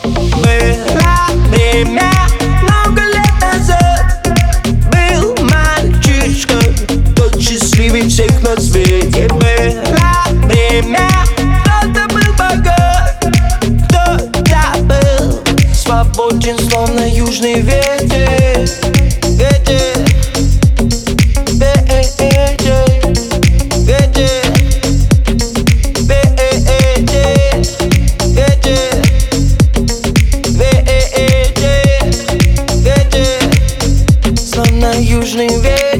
Было время много лет назад. Был мальчишкой, тот счастливее всех на свете. Было время, кто-то был богат, кто-то был свободен, словно южный ветер.